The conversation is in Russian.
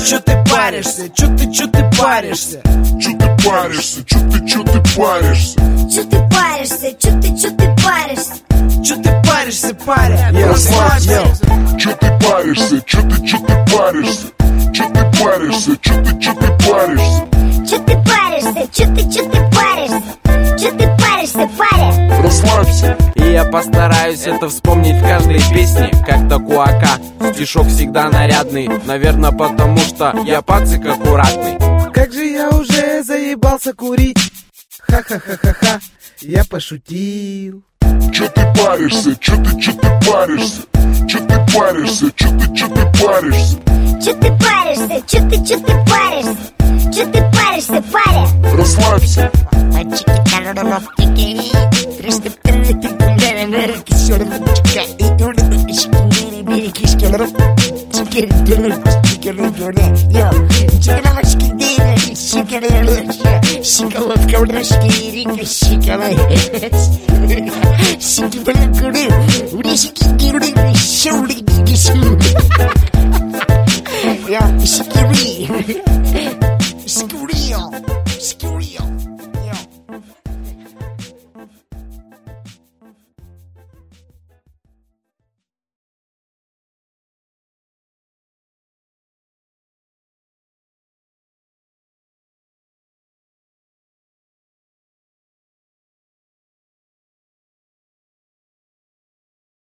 Чё ты паришься? Чё ты паришься? Чё ты паришься? Чё ты паришься? Чё ты паришься? Чё ты паришься? Чё ты паришься, паря? Расслабься. Чё ты паришься? Чё ты паришься? Чё ты паришься? Чё ты паришься? Чё ты паришься? Чё ты паришься? Чё ты паришься, паря? Расслабься. И я постараюсь это вспомнить в каждой песне, как-то куака. Стишок всегда нарядный, наверное, потому что я пацик аккуратный. Как же я уже заебался курить. Ха-ха-ха-ха-ха, я пошутил. Чё ты паришься? Чё ты паришься? Чё ты паришься? Чё ты паришься? Чё ты паришься? Чё ты паришься? Чё ты паришься, паря? Расслабься. Yo,